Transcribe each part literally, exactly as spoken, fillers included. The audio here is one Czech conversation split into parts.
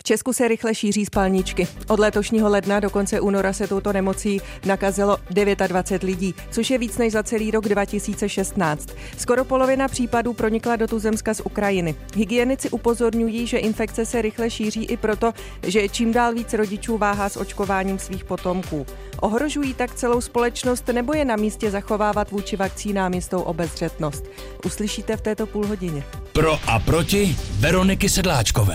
Česku se rychle šíří spalničky. Od letošního ledna do konce února se touto nemocí nakazilo dvacet devět lidí, což je víc než za celý rok dva tisíce šestnáct. Skoro polovina případů pronikla do tuzemska z Ukrajiny. Hygienici upozorňují, že infekce se rychle šíří i proto, že čím dál víc rodičů váhá s očkováním svých potomků. Ohrožují tak celou společnost, nebo je na místě zachovávat vůči vakcínám jistou obezřetnost? Uslyšíte v této půlhodině. Pro a proti Veroniky Sedláčkové.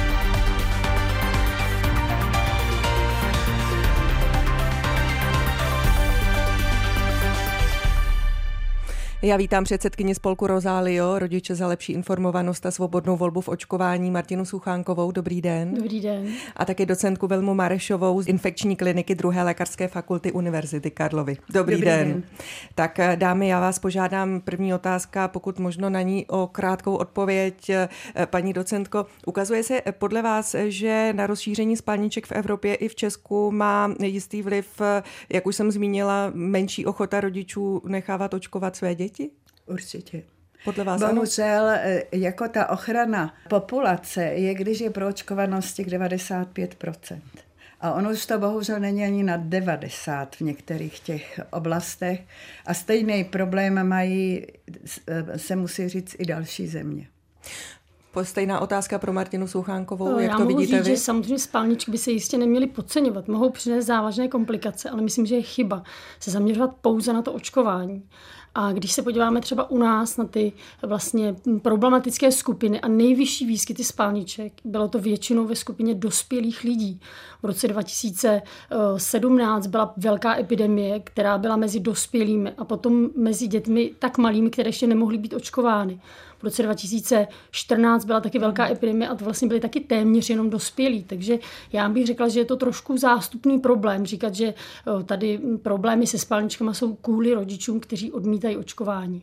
Já vítám předsedkyni spolku Rosalio, rodiče za lepší informovanost a svobodnou volbu v očkování Martinu Suchánkovou. Dobrý den. Dobrý den. A také docentku Vilmu Marešovou z infekční kliniky druhé lékařské fakulty Univerzity Karlovy. Dobrý, Dobrý den. den. Tak dámy, já vás požádám, první otázka, pokud možno na ní o krátkou odpověď. Paní docentko, ukazuje se podle vás, že na rozšíření spalniček v Evropě i v Česku má jistý vliv, jak už jsem zmínila, menší ochota rodičů nechávat očkovat své děti? Určitě. Podle vás Bohužel, ano? Jako ta ochrana populace je, když je proočkovanosti k devadesát pět procent. A ono už to bohužel není ani na devadesát v některých těch oblastech. A stejný problém mají, se musí říct, i další země. Stejná otázka pro Martinu Suchánkovou, no, jak já to vidíte říct, vy? Že samozřejmě spalničky by se jistě neměly podceňovat. Mohou přinést závažné komplikace, ale myslím, že je chyba se zaměřovat pouze na to očkování. A když se podíváme třeba u nás na ty vlastně problematické skupiny a nejvyšší výskyty spalniček, bylo to většinou ve skupině dospělých lidí. V roce dva tisíce sedmnáct byla velká epidemie, která byla mezi dospělými a potom mezi dětmi tak malými, které ještě nemohly být očkovány. V roce dva tisíce čtrnáct byla taky velká epidemie a to vlastně byly taky téměř jenom dospělí. Takže já bych řekla, že je to trošku zástupný problém. Říkat, že tady problémy se spalničkama jsou kvůli rodičům, kteří odmítají očkování.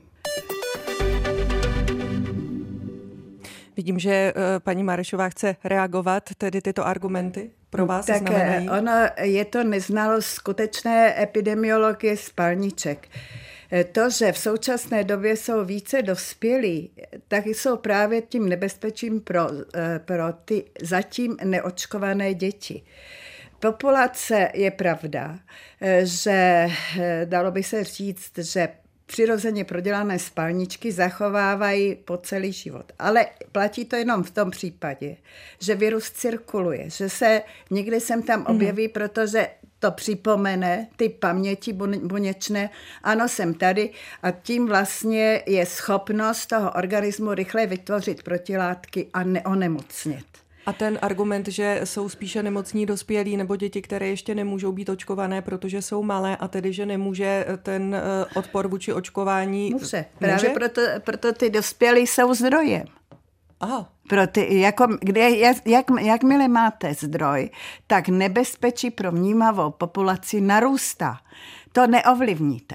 Vidím, že paní Marešová chce reagovat, tedy tyto argumenty pro vás tak znamenají. Ono je to neznalost skutečné epidemiologie spalniček. To, že v současné době jsou více dospělí, tak jsou právě tím nebezpečím pro, pro ty zatím neočkované děti. Populace je pravda, že dalo by se říct, že přirozeně prodělané spalničky zachovávají po celý život. Ale platí to jenom v tom případě, že virus cirkuluje, že se někde sem tam objeví, mm. protože to připomene ty paměti buněčné, ano, jsem tady a tím vlastně je schopnost toho organismu rychle vytvořit protilátky a neonemocnit. A ten argument, že jsou spíše nemocní dospělí nebo děti, které ještě nemůžou být očkované, protože jsou malé a tedy, že nemůže ten odpor vůči očkování... Může, právě může? Proto, proto ty dospělí jsou zdrojem. Aha. Pro ty, jako, kde, jak, jakmile máte zdroj, tak nebezpečí pro vnímavou populaci narůstá. To neovlivníte.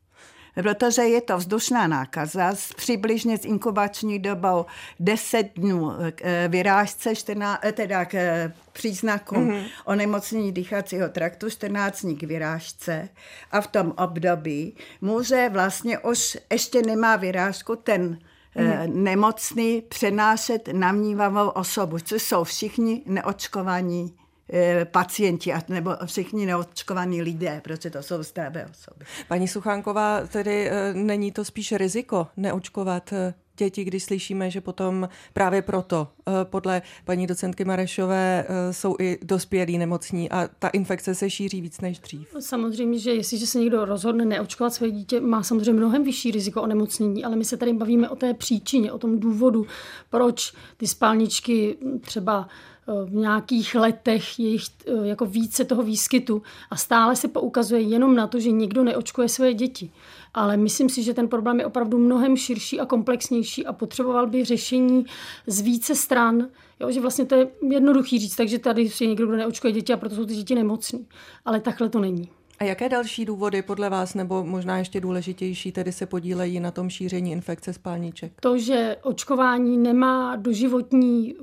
Protože je to vzdušná nákaza s přibližně s inkubační dobou deset dnů k vyrážce, čtrnáct, teda k příznakům mm-hmm. onemocnění dýchacího traktu, čtrnáct dní k vyrážce a v tom období může vlastně už ještě nemá vyrážku ten mm-hmm. nemocný přenášet na vnímavou osobu, což jsou všichni neočkovaní pacienti nebo všichni neočkovaní lidé, protože to jsou zdravé osoby. Paní Suchánková, tedy není to spíš riziko neočkovat děti, když slyšíme, že potom právě proto podle paní docentky Marešové jsou i dospělí nemocní a ta infekce se šíří víc než dřív? Samozřejmě, že jestliže se někdo rozhodne neočkovat své dítě, má samozřejmě mnohem vyšší riziko onemocnění, ale my se tady bavíme o té příčině, o tom důvodu, proč ty spalničky třeba v nějakých letech je jich jako více toho výskytu a stále se poukazuje jenom na to, že někdo neočkuje své děti. Ale myslím si, že ten problém je opravdu mnohem širší a komplexnější a potřeboval by řešení z více stran. Jo, že vlastně to je jednoduchý říct, takže tady je někdo, kdo neočkuje děti a proto jsou ty děti nemocný. Ale takhle to není. A jaké další důvody podle vás, nebo možná ještě důležitější, tedy se podílejí na tom šíření infekce spalniček? To, že očkování nemá doživotní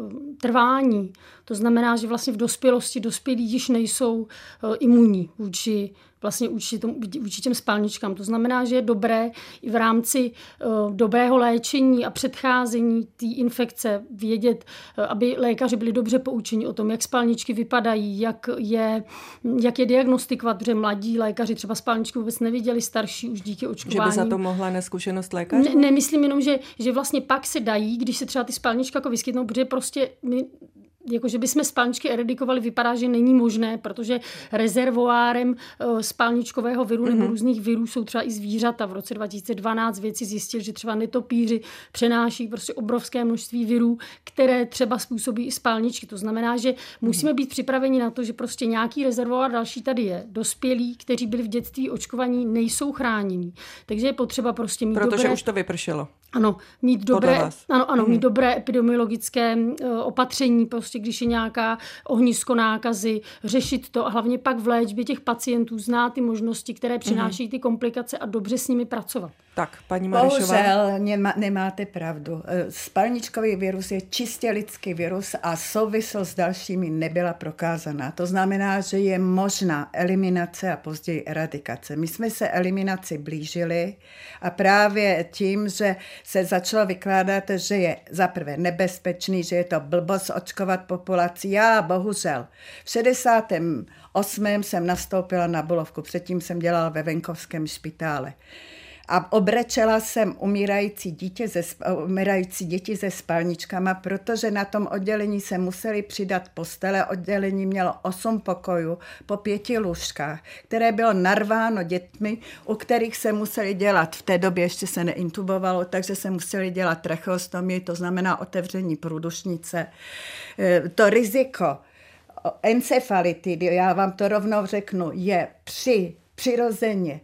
trvání, to znamená, že vlastně v dospělosti dospělí již nejsou imunní vůči vlastně vůči, tomu, vůči těm spalničkám. To znamená, že je dobré i v rámci uh, dobrého léčení a předcházení té infekce vědět, uh, aby lékaři byli dobře poučeni o tom, jak spalničky vypadají, jak je, jak je diagnostikovat, protože mladí lékaři třeba spalničky vůbec neviděli, starší už díky očkování. Že by za to mohla neskušenost lékařů? Ne, nemyslím jenom, že, že vlastně pak se dají, když se třeba ty spalničky jako vyskytnou, protože prostě my jako, že bychom spalničky eradikovali, vypadá, že není možné, protože rezervoárem spalničkového viru mm-hmm. nebo různých virů jsou třeba i zvířata. V roce dva tisíce dvanáct vědci zjistili, že třeba netopýři přenáší prostě obrovské množství virů, které třeba způsobí i spalničky. To znamená, že musíme být připraveni na to, že prostě nějaký rezervoár další tady je. Dospělí, kteří byli v dětství očkovaní, nejsou chráněni. Takže je potřeba prostě mít Protože dobré... už to vypršelo. Ano, mít dobré, ano, ano, mm-hmm. mít dobré epidemiologické opatření, prostě když je nějaká ohnisko nákazy, řešit to a hlavně pak v léčbě těch pacientů znát ty možnosti, které přináší ty komplikace a dobře s nimi pracovat. Tak, paní Marešová. Bohužel nemá, nemáte pravdu. Spalničkový virus je čistě lidský virus a souvislost s dalšími nebyla prokázaná. To znamená, že je možná eliminace a později eradikace. My jsme se eliminaci blížili a právě tím, že se začalo vykládat, že je zaprvé nebezpečný, že je to blbost očkovat populaci. Já bohužel v šedesátém osmém jsem nastoupila na Bulovku, předtím jsem dělala ve venkovském špitále. A obrečela jsem umírající, dítě ze, umírající děti se spalničkama, protože na tom oddělení se museli přidat postele. Oddělení mělo osm pokojů po pěti lůžkách, které bylo narváno dětmi, u kterých se museli dělat, v té době ještě se neintubovalo, takže se museli dělat tracheostomii, to znamená otevření průdušnice. To riziko encefalitidy, já vám to rovnou řeknu, je při přirozeně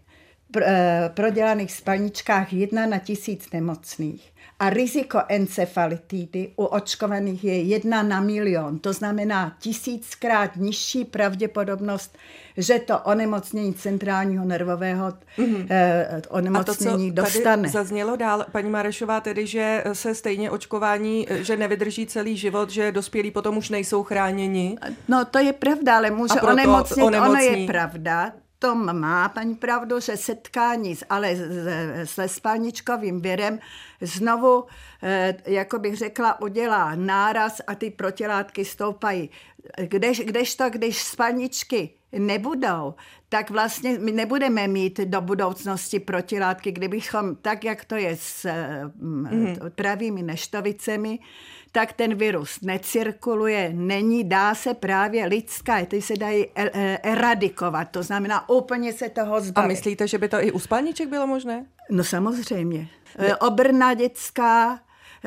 prodělaných spalničkách jedna na tisíc nemocných. A riziko encefalitidy u očkovaných je jedna na milion. To znamená tisíckrát nižší pravděpodobnost, že to onemocnění centrálního nervového mm-hmm. eh, onemocnění a to, co dostane. Tady zaznělo dál, paní Marešová, tedy, že se stejně očkování, že nevydrží celý život, že dospělí potom už nejsou chráněni. No to je pravda, ale může onemocnit, ono je pravda. Tom má paní pravdu, že setkání ale se spalničkovým virem znovu, jako bych řekla, udělá náraz a ty protilátky stoupají. Kdež, kdežto, když spalničky nebudou, tak vlastně my nebudeme mít do budoucnosti protilátky, kdybychom, tak jak to je s mm. pravými neštovicemi, tak ten virus necirkuluje, není, dá se právě lidská, ty se dají eradikovat, to znamená úplně se toho zbavit. A myslíte, že by to i u spalniček bylo možné? No samozřejmě. Obrna dětská,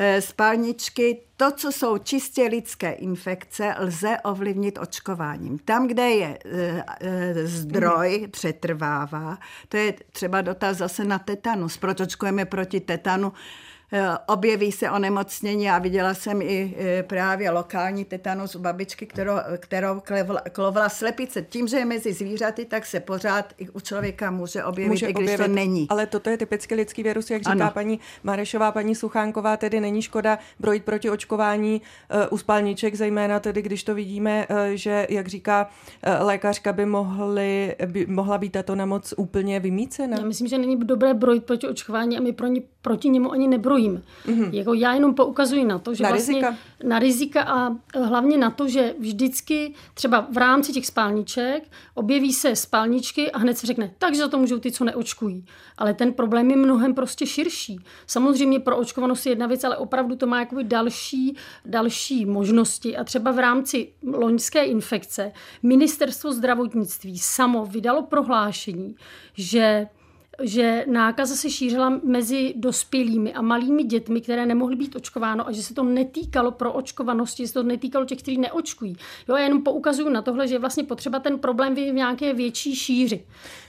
spalničky, to, co jsou čistě lidské infekce, lze ovlivnit očkováním. Tam, kde je e, zdroj, mm. přetrvává, to je třeba dotaz zase na tetanus. Proč očkujeme proti tetanu? Objeví se onemocnění a viděla jsem i právě lokální tetanus u babičky, kterou, kterou klovala slepice. Tím, že je mezi zvířaty, tak se pořád i u člověka může objevit, může i když objevit, to není. Ale toto je typicky lidský virus, jak říká ano. paní Marešová, paní Suchánková, tedy není škoda brojit proti očkování uh, u spalniček, zejména tedy, když to vidíme, uh, že, jak říká uh, lékařka, by, mohly, by mohla být tato nemoc úplně vymýcena. Já myslím, že není dobré brojit proti očkování a my pro ně, proti němu ani nebrojíme. Mm-hmm. Jako já jenom poukazuji na to, že na vlastně rizika. na rizika a hlavně na to, že vždycky třeba v rámci těch spalniček objeví se spalničky a hned se řekne, takže za to můžou ty, co neočkují. Ale ten problém je mnohem prostě širší. Samozřejmě pro očkovanost je jedna věc, ale opravdu to má jakoby další, další možnosti. A třeba v rámci loňské infekce Ministerstvo zdravotnictví samo vydalo prohlášení, že že nákaza se šířila mezi dospělými a malými dětmi, které nemohly být očkováno a že se to netýkalo pro očkovanosti, že se to netýkalo těch, kteří neočkují. Jo, já jenom poukazuju na tohle, že je vlastně potřeba ten problém v nějaké větší šíři.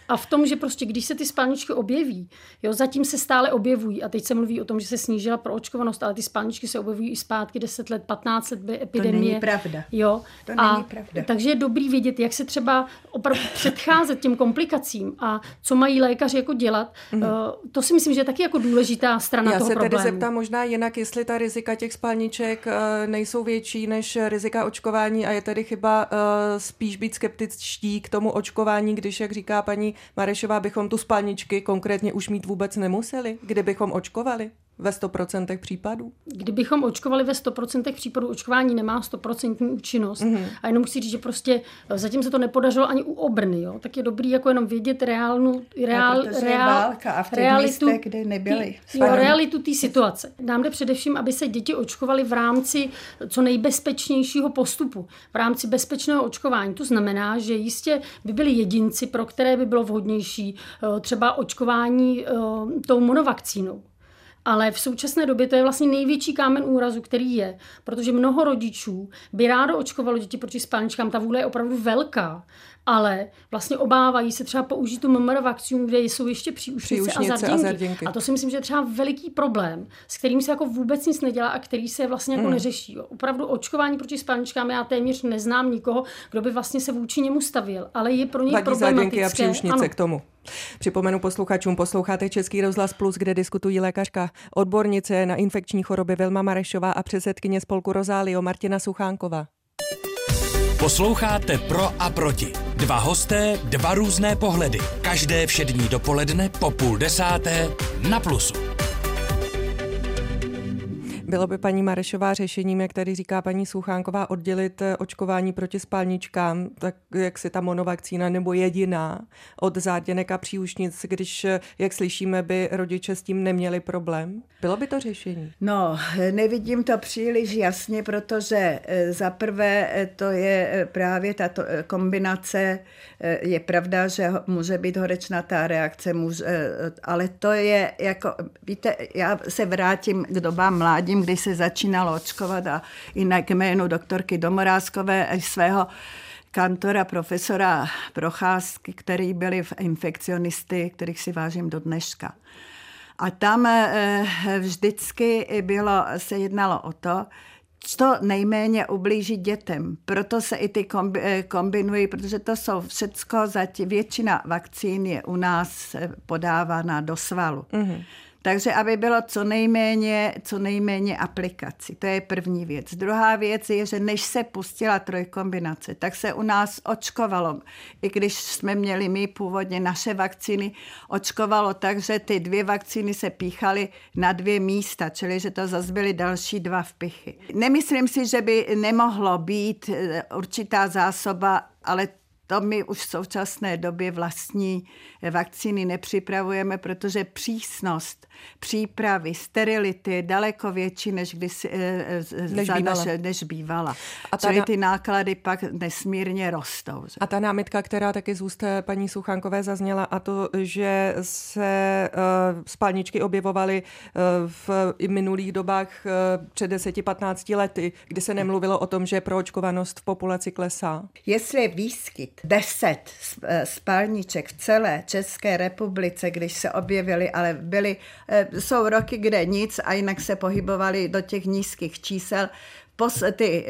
A v tom, že prostě když se ty spalničky objeví, jo, zatím se stále objevují a teď se mluví o tom, že se snížila proočkovanost, ale ty spalničky se objevují i zpátky deset let, patnáct let by epidemie. To není pravda. Jo. To a není pravda. Takže je dobrý vědět, jak se třeba opravdu předcházet těm komplikacím a co mají lékaři jako dělat. Mm. To si myslím, že je taky jako důležitá strana Já toho problému. Já se tedy zeptám možná jinak, jestli ta rizika těch spalniček nejsou větší než rizika očkování a je tedy chyba spíš být skeptičtí k tomu očkování, když, jak říká paní Marešová, bychom tu spalničky konkrétně už mít vůbec nemuseli, kdybychom očkovali ve sto procent případů? Kdybychom očkovali ve sto procent případů, očkování nemá sto procent účinnost. Mm-hmm. A jenom musí říct, že prostě zatím se to nepodařilo ani u obrny. Jo? Tak je dobrý jako jenom vědět reálnu, reál, no, reál, válka a v těch realitu, místech, kde nebyly. Tý, jo, realitu té situace. Nám jde především, aby se děti očkovaly v rámci co nejbezpečnějšího postupu. V rámci bezpečného očkování. To znamená, že jistě by byli jedinci, pro které by bylo vhodnější třeba očkování tou monovakcínou. Ale v současné době to je vlastně největší kámen úrazu, který je, protože mnoho rodičů by rádo očkovalo děti proti spalničkám, ta vůle je opravdu velká, ale vlastně obávají se třeba použít tu M M R vakcínu, kde jsou ještě příušnice a zarděnky. a zarděnky. A to si myslím, že je třeba veliký problém, s kterým se jako vůbec nic nedělá a který se vlastně jako mm. neřeší. Jo. Opravdu očkování proti spalničkám, já téměř neznám nikoho, kdo by vlastně se vůči němu stavil, ale je pro něj Vadí problematické. A příušnice ano. K tomu. Připomenu posluchačům, posloucháte Český rozhlas Plus, kde diskutují lékařka, odbornice na infekční choroby Vilma Marešová a předsedkyně spolku Rozálio Martina Suchánková. Posloucháte Pro a proti. Dva hosté, dva různé pohledy. Každé všední dopoledne po půl desáté na Plusu. Bylo by paní Marešová řešením, jak tady říká paní Suchánková, oddělit očkování proti spalničkám, tak jak si ta monovakcína nebo jediná od záděnek a příušnic, když, jak slyšíme, by rodiče s tím neměli problém? Bylo by to řešení? No, nevidím to příliš jasně, protože za prvé to je právě tato kombinace, je pravda, že může být horečnatá reakce, může, ale to je jako, víte, já se vrátím k dobám mládím, když se začínalo očkovat a jinak k jménu doktorky Domorázkové a svého kantora profesora Procházky, který byli infekcionisty, kterých si vážím do dneška. A tam vždycky bylo, se jednalo o to, co nejméně ublíží dětem. Proto se i ty kombinují, protože to jsou všecko, většina vakcín je u nás podávána do svalu. Mm-hmm. Takže aby bylo co nejméně, co nejméně aplikací. To je první věc. Druhá věc je, že než se pustila trojkombinace, tak se u nás očkovalo. I když jsme měli my původně naše vakcíny, očkovalo tak, že ty dvě vakcíny se píchaly na dvě místa, čili že to zase byly další dva vpichy. Nemyslím si, že by nemohlo být určitá zásoba, ale to my už v současné době vlastní vakcíny nepřipravujeme, protože přísnost přípravy, sterility je daleko větší, než, když, než, bývala. Naše, než bývala. A ta Čili ty náklady pak nesmírně rostou. Že? A ta námitka, která taky z úst paní Suchánkové zazněla, a to, že se uh, spalničky objevovaly uh, v minulých dobách uh, před deseti patnácti lety, kdy se nemluvilo o tom, že proočkovanost v populaci klesá. Jestli je výskyt deset spalniček v celé České republice, když se objevily, ale byly, jsou roky, kde nic a jinak se pohybovali do těch nízkých čísel. Ty,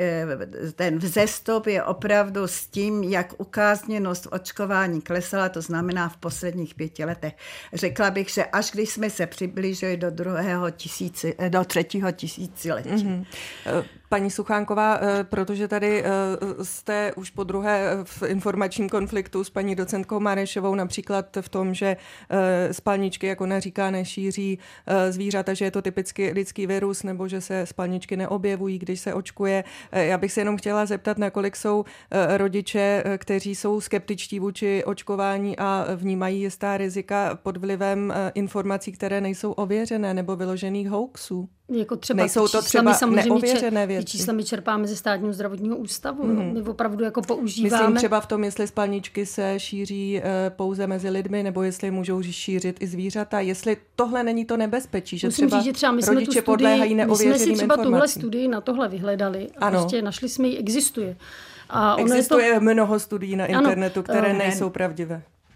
ten vzestup je opravdu s tím, jak ukázněnost očkování klesala, to znamená v posledních pěti letech. Řekla bych, že až když jsme se přiblížili do druhého tisíci, do třetího tisíciletí. Mm-hmm. Paní Suchánková, protože tady jste už po druhé v informačním konfliktu s paní docentkou Marešovou, například v tom, že spalničky, jak ona říká, nešíří zvířata, že je to typicky lidský virus, nebo že se spalničky neobjevují, když se očkuje. Já bych se jenom chtěla zeptat, nakolik jsou rodiče, kteří jsou skeptičtí vůči očkování a vnímají jistá rizika pod vlivem informací, které nejsou ověřené nebo vyložených hoaxů. Jako třeba nejsou to třeba neověřené věci. Ty čísla my čerpáme ze Státního zdravotního ústavu. Mm-hmm. My opravdu jako používáme. Myslím třeba v tom, jestli spalničky se šíří pouze mezi lidmi, nebo jestli můžou šířit i zvířata. Jestli tohle není to nebezpečí, že Musím třeba, říct, že třeba my rodiče studii, podléhají neověřeným informacím. My jsme si třeba tuhle studii na tohle vyhledali a ano. prostě našli jsme ji, existuje. A existuje ono je to... mnoho studií na internetu, ano, které nejsou pravdivé.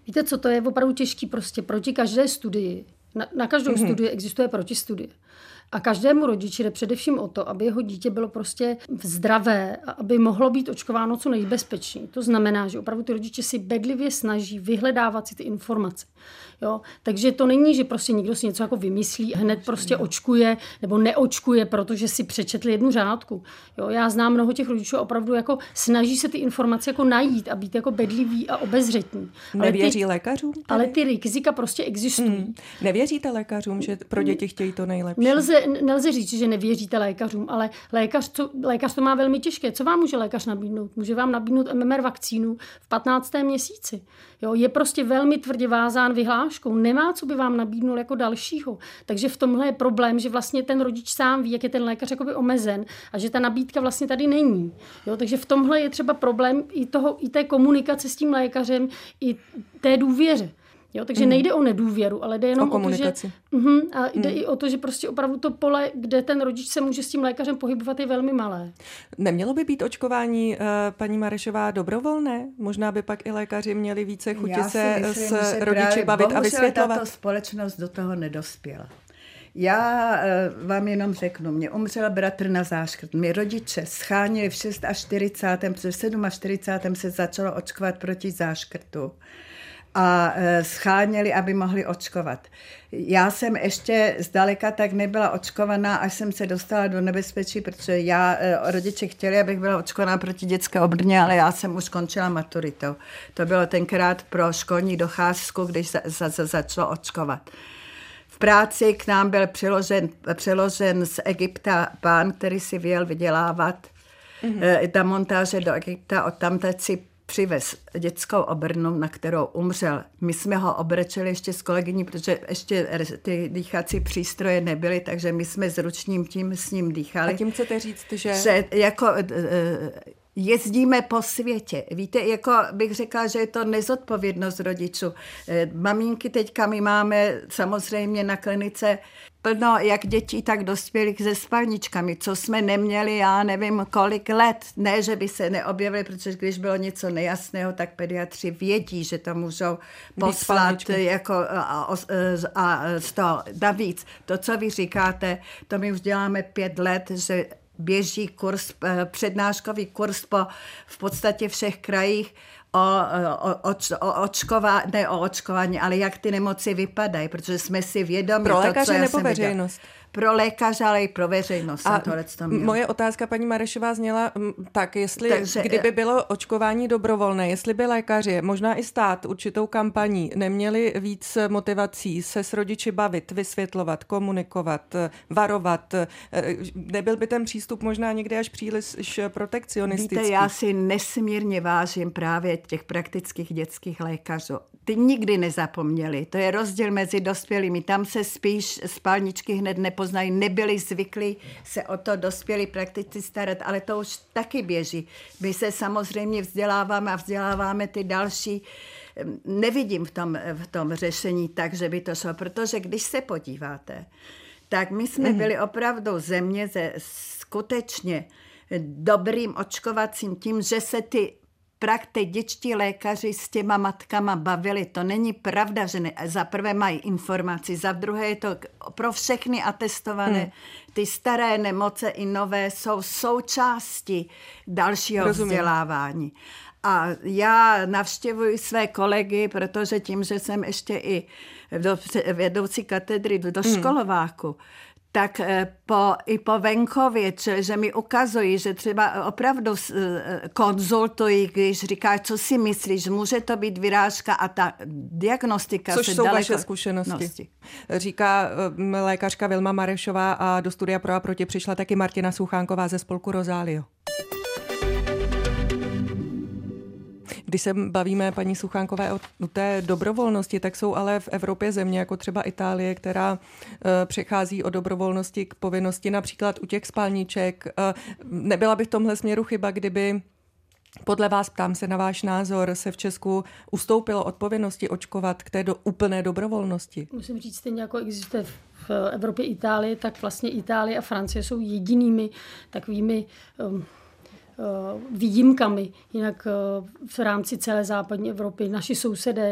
Víte, co to je opravdu těžký prostě proti každé studii. Na, na každou mm-hmm. studii existuje protistudie. A každému rodiči jde především o to, aby jeho dítě bylo prostě zdravé a aby mohlo být očkováno co nejbezpečněji. To znamená, že opravdu ty rodiče si bedlivě snaží vyhledávat si ty informace. Jo? Takže to není, že prostě někdo si něco jako vymyslí a hned prostě očkuje nebo neočkuje, protože si přečetl jednu řádku. Jo? Já znám mnoho těch rodičů a opravdu jako snaží se ty informace jako najít a být jako bedliví a obezřetní. Nevěří lékařům? Tady? Ale ty rizika prostě existují. Hmm. Nevěříte lékařům, že pro děti chtějí to nejlepší? Nelze, nelze říct, že nevěříte lékařům, ale lékař, co, lékař to má velmi těžké. Co vám může lékař nabídnout? Může vám nabídnout M M R vakcínu v patnáctém měsíci. Jo? Je prostě velmi tvrdě vázán vyhláškou. Nemá, co by vám nabídnul jako dalšího. Takže v tomhle je problém, že vlastně ten rodič sám ví, jak je ten lékař jakoby omezen a že ta nabídka vlastně tady není. Jo? Takže v tomhle je třeba problém i, toho, i té komunikace s tím lékařem, i té důvěře. Jo, takže mm. nejde o nedůvěru, ale jde jenom o, o to, že uh-huh, a jde mm. i o to, že prostě opravdu to pole, kde ten rodič se může s tím lékařem pohybovat, je velmi malé. Nemělo by být očkování, uh, paní Marešová, dobrovolné? Možná by pak i lékaři měli více chuti se myslím, s rodiči bavit a vysvětlovat. Tato společnost do toho nedospěla. Já uh, vám jenom řeknu, mě umřel bratr na záškrt. Mě rodiče schánili v čtyřicátém šestém protože v čtyřicátém sedmém se začalo očkovat proti záškrtu. A scháněli, aby mohli očkovat. Já jsem ještě zdaleka tak nebyla očkovaná, až jsem se dostala do nebezpečí, protože já, rodiče chtěli, abych byla očkovaná proti dětské obrně, ale já jsem už končila maturitou. To bylo tenkrát pro školní docházku, když za, za, za, začalo očkovat. V práci k nám byl přeložen, přeložen z Egypta pán, který si vyjel vydělávat mm-hmm. ta montáže do Egypta, odtamtud si přivez dětskou obrnu, na kterou umřel. My jsme ho obrečeli ještě s kolegyní, protože ještě ty dýchací přístroje nebyly, takže my jsme s ručním tím s ním dýchali. A tím chcete říct, že... že jako jezdíme po světě. Víte, jako bych řekla, že je to nezodpovědnost rodičů. Maminky teďka my máme samozřejmě na klinice plno jak dětí, tak dospělých se spalničkami, co jsme neměli, já nevím kolik let. Ne, že by se neobjevili, protože když bylo něco nejasného, tak pediatři vědí, že to můžou poslat jako a, a, a z toho. Navíc, to, co vy říkáte, to my už děláme pět let, že běží kurz, přednáškový kurz po v podstatě všech krajích o, o, o, o, očková, ne o očkování, ale jak ty nemoci vypadají, protože jsme si vědomi. Pro lékaře nebo veřejnost? Pro lékaře, ale i pro veřejnost. A moje otázka, paní Marešová, zněla tak, jestli Takže, kdyby bylo očkování dobrovolné, jestli by lékaři, možná i stát určitou kampaní, neměli víc motivací se s rodiči bavit, vysvětlovat, komunikovat, varovat, nebyl by ten přístup možná někdy až příliš protekcionistický? Víte, já si nesmírně vážím právě těch praktických dětských lékařů. Ty nikdy nezapomněli. To je rozdíl mezi dospělými. Tam se spíš spalničky hned nepoznají, nebyli zvyklí se o to dospělí prakticky starat, ale to už taky běží. My se samozřejmě vzděláváme a vzděláváme ty další. Nevidím v tom, v tom řešení tak, že by to šlo, protože když se podíváte, tak my jsme byli opravdu země se skutečně dobrým očkovacím tím, že se ty prakty dětští lékaři s těma matkama bavili. To není pravda, že ne, za prvé mají informaci, za druhé je to pro všechny atestované. Hmm. Ty staré nemoce i nové jsou součástí dalšího Rozumím. vzdělávání. A já navštěvuji své kolegy, protože tím, že jsem ještě i vedoucí katedry do školováku, hmm. tak po, i po venkově, že mi ukazují, že třeba opravdu konzultují, když říkají, co si myslíš, může to být vyrážka a ta diagnostika Což se jsou daleko... vaše zkušenosti. Říká lékařka Vilma Marešová a do studia Pro a proti přišla taky Martina Suchánková ze spolku Rozálio. Když se bavíme, paní Suchánkové, o té dobrovolnosti, tak jsou ale v Evropě země, jako třeba Itálie, která přechází od dobrovolnosti k povinnosti, například u těch spalniček. Nebyla by v tomhle směru chyba, kdyby podle vás, ptám se na váš názor, se v Česku ustoupilo od povinnosti očkovat k té do, úplné dobrovolnosti? Musím říct, stejně jako existuje v Evropě Itálie, tak vlastně Itálie a Francie jsou jedinými takovými um, výjimkami. Jinak v rámci celé západní Evropy naši sousedé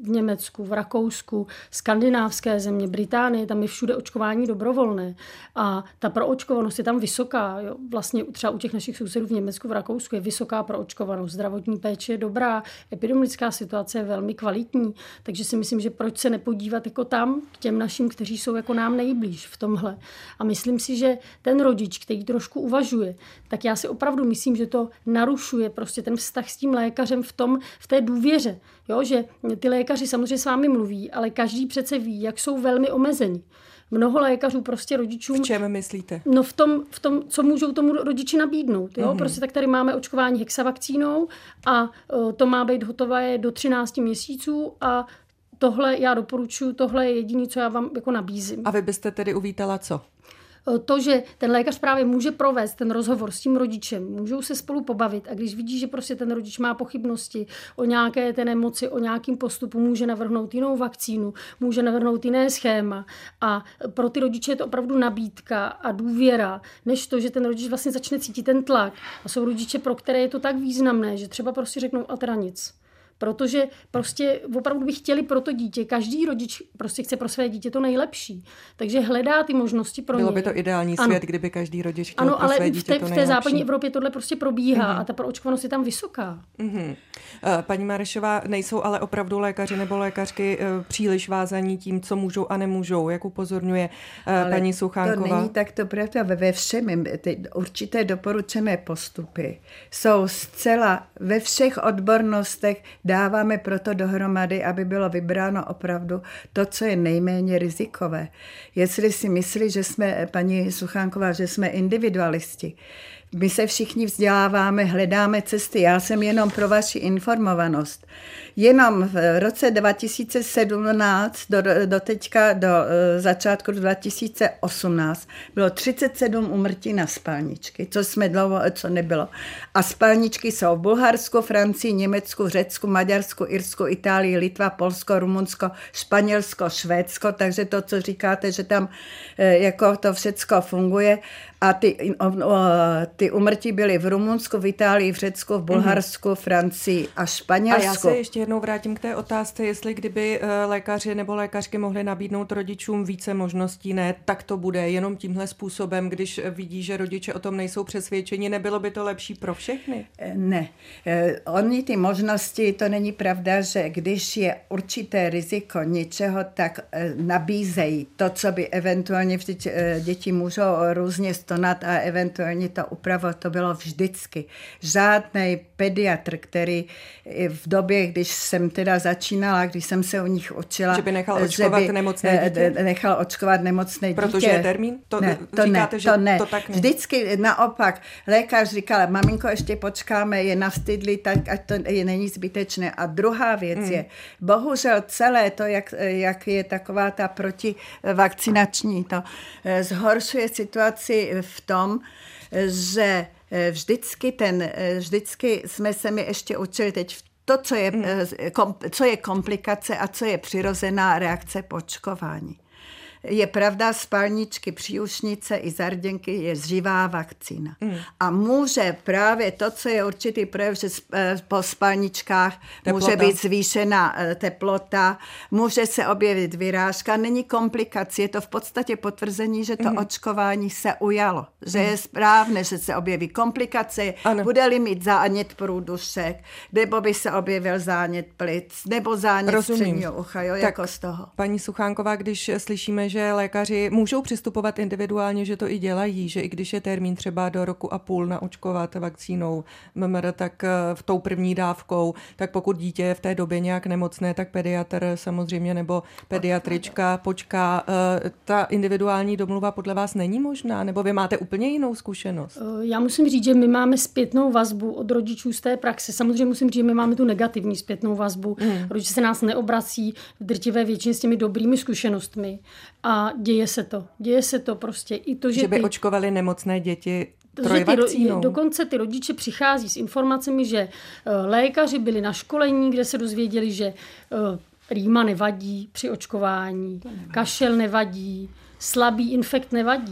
v Německu, v Rakousku, skandinávské země, Británie, tam je všude očkování dobrovolné a ta proočkovanost je tam vysoká. Jo. Vlastně třeba u těch našich sousedů v Německu, v Rakousku je vysoká proočkovanost, zdravotní péče je dobrá, epidemiologická situace je velmi kvalitní, takže si myslím, že proč se nepodívat jako tam k těm našim, kteří jsou jako nám nejblíž v tomhle. A myslím si, že ten rodič, který trošku uvažuje, tak já si opravdu myslím, že to narušuje prostě ten vztah s tím lékařem v tom, v té důvěře. Jo, že ty lékaři samozřejmě s vámi mluví, ale každý přece ví, jak jsou velmi omezení. Mnoho lékařů prostě rodičům... V čem myslíte? No v tom, v tom co můžou tomu rodiči nabídnout. Jo? Mm-hmm. Prostě tak tady máme očkování hexavakcínou a uh, to má být hotové do třinácti měsíců a tohle já doporučuji, tohle je jediné, co já vám jako nabízím. A vy byste tedy uvítala co? To, že ten lékař právě může provést ten rozhovor s tím rodičem, můžou se spolu pobavit a když vidí, že prostě ten rodič má pochybnosti o nějaké té nemoci, o nějakým postupu, může navrhnout jinou vakcínu, může navrhnout jiné schéma a pro ty rodiče je to opravdu nabídka a důvěra, než to, že ten rodič vlastně začne cítit ten tlak. A jsou rodiče, pro které je to tak významné, že třeba prostě řeknou a teda nic. Protože prostě opravdu by chtěli pro to dítě. Každý rodič prostě chce pro své dítě to nejlepší. Takže hledá ty možnosti pro ně. Bylo by to ideální svět, ano. kdyby každý rodič chtěl ano, pro své dítě to nejlepší. Ano, ale v té západní Evropě tohle prostě probíhá uh-huh. a ta proočkovanost je tam vysoká. Uh-huh. Paní Marešová, nejsou ale opravdu lékaři nebo lékařky příliš vázaní tím, co můžou a nemůžou, jak upozorňuje ale paní Suchánková? To není takto pravda. Ve všem ty určité doporučené postupy jsou zcela ve všech odbornostech. Dáváme proto dohromady, aby bylo vybráno opravdu to, co je nejméně rizikové. Jestli si myslí, že jsme, paní Suchánková, že jsme individualisti, my se všichni vzděláváme, hledáme cesty. Já jsem jenom pro vaši informovanost. Jenom v roce dva tisíce sedmnáct do, do teďka, do začátku dva tisíce osmnáct bylo třicet sedm úmrtí na spalničky, co jsme dlouho, co nebylo. A spalničky jsou v Bulharsku, Francii, Německu, Řecku, Maďarsku, Irsku, Itálii, Litva, Polsko, Rumunsko, Španělsko, Švédsko, takže to, co říkáte, že tam jako to všecko funguje. A ty, ty úmrtí byly v Rumunsku, v Itálii, v Řecku, v Bulharsku, mm. Francii a Španělsku. A já se ještě jednou vrátím k té otázce, jestli kdyby lékaři nebo lékařky mohli nabídnout rodičům více možností, ne, tak to bude jenom tímhle způsobem, když vidí, že rodiče o tom nejsou přesvědčeni, nebylo by to lepší pro všechny? Ne. Oni ty možnosti, to není pravda, že když je určité riziko něčeho, tak nabízejí to, co by eventuálně vždyť děti můžou různě stonat a eventuálně to upravovat, to bylo vždycky. Žádný pediatr, který v době, když jsem teda začínala, když jsem se u nich učila, že by nechal očkovat by nemocné dítě? Nechal očkovat nemocné dítě. Protože je termín? To, ne, to říkáte, ne, že to ne. To tak ne. Vždycky naopak. Lékař říkal, maminko, ještě počkáme, je navstydlý, tak ať to je, není zbytečné. A druhá věc hmm. je, bohužel celé to, jak, jak je taková ta protivakcinační, to zhoršuje situaci v tom, že vždycky, ten, vždycky jsme se mi ještě učili teď v to, co je, kom, co je komplikace a co je přirozená reakce po očkování. Je pravda, spalničky, příušnice i zarděnky je živá vakcína. Mm. A může právě to, co je určitý projev, že po spalničkách teplota. Může být zvýšená teplota, může se objevit vyrážka, není komplikace, je to v podstatě potvrzení, že to mm. očkování se ujalo. Že mm. je správné, že se objeví komplikace, ano. Bude-li mít zánět průdušek, nebo by se objevil zánět plic, nebo zánět středního ucha, jo, jako z toho. Paní Suchánková, když slyšíme, že lékaři můžou přistupovat individuálně, že to i dělají, že i když je termín třeba do roku a půl naočkovat vakcínou M M R, tak v tou první dávkou, tak pokud dítě je v té době nějak nemocné, tak pediatr samozřejmě nebo pediatrička počká. Ta individuální domluva podle vás není možná? Nebo vy máte úplně jinou zkušenost? Já musím říct, že my máme zpětnou vazbu od rodičů z té praxe. Samozřejmě musím říct, že my máme tu negativní zpětnou vazbu. Hmm. Rodiče se nás neobrací v drtivé většině s těmi dobrými zkušenostmi. A děje se to. Děje se to prostě. I to, že, že by ty, očkovali nemocné děti trojvakcínou. Dokonce ty rodiče přichází s informacemi, že uh, lékaři byli na školení, kde se dozvěděli, že uh, rýma nevadí při očkování, kašel nevadí, slabý infekt nevadí.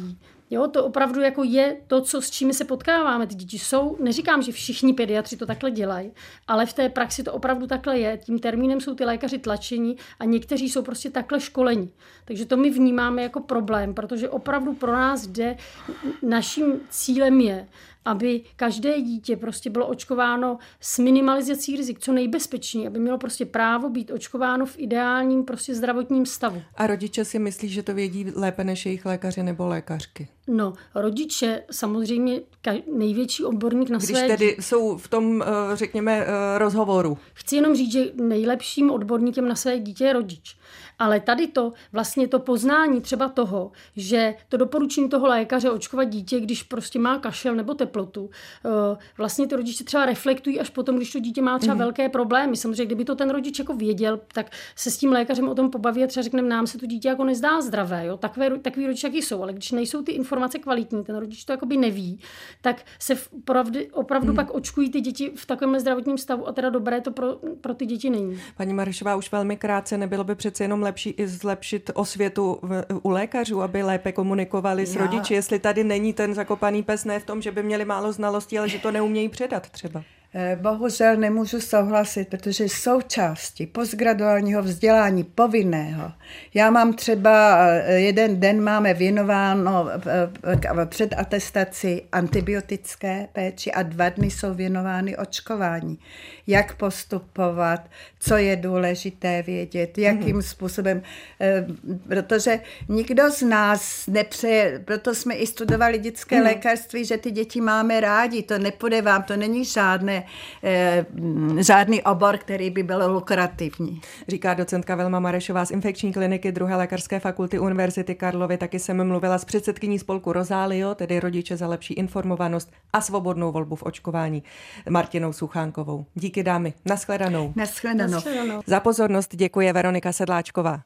Jo, to opravdu jako je to, co, s čím se potkáváme. Ty děti jsou, neříkám, že všichni pediatři to takhle dělají, ale v té praxi to opravdu takhle je. Tím termínem jsou ty lékaři tlačení a někteří jsou prostě takhle školení. Takže to my vnímáme jako problém, protože opravdu pro nás jde, naším cílem je, aby každé dítě prostě bylo očkováno s minimalizací rizik, co nejbezpečněji, aby mělo prostě právo být očkováno v ideálním prostě zdravotním stavu. A rodiče si myslí, že to vědí lépe než jejich lékaři nebo lékařky? No, rodiče samozřejmě největší odborník na Když své... Když tedy jsou v tom, řekněme, rozhovoru. Chci jenom říct, že nejlepším odborníkem na své dítě je rodič. Ale tady to, vlastně to poznání třeba toho, že to doporučení toho lékaře očkovat dítě, když prostě má kašel nebo teplotu, vlastně ty rodiče třeba reflektují až potom, když to dítě má třeba mm. velké problémy. Samozřejmě, kdyby to ten rodič jako věděl, tak se s tím lékařem o tom pobaví a třeba řekneme, nám se to dítě jako nezdá zdravé. Jo? Takové, takový rodiče jaký jsou, ale když nejsou ty informace kvalitní, ten rodič to jakoby neví, tak se opravdu, opravdu mm. pak očkují ty děti v takovém zdravotním stavu a teda dobré to pro, pro ty děti není. Paní Marešová, už velmi krátce, nebylo by přece jenom lepší i zlepšit osvětu v, u lékařů, aby lépe komunikovali s Já. rodiči, jestli tady není ten zakopaný pes, ne v tom, že by měli málo znalostí, ale že to neumějí předat třeba. Bohužel nemůžu souhlasit, protože součástí postgraduálního vzdělání povinného. Já mám třeba, jeden den máme věnováno před atestací antibiotické péči a dva dny jsou věnovány očkování. Jak postupovat, co je důležité vědět, jakým mm. způsobem, protože nikdo z nás nepřeje, proto jsme i studovali dětské mm. lékařství, že ty děti máme rádi, to nepůjde vám, to není žádné Eh, žádný obor, který by byl lukrativní. Říká docentka Vilma Marešová z infekční kliniky druhé lékařské fakulty Univerzity Karlovy. Taky jsem mluvila s předsedkyní spolku Rozálio, tedy Rodiče za lepší informovanost a svobodnou volbu v očkování, Martinou Suchánkovou. Díky dámy. Naschledanou. Naschledanou. Naschledanou. Za pozornost děkuje Veronika Sedláčková.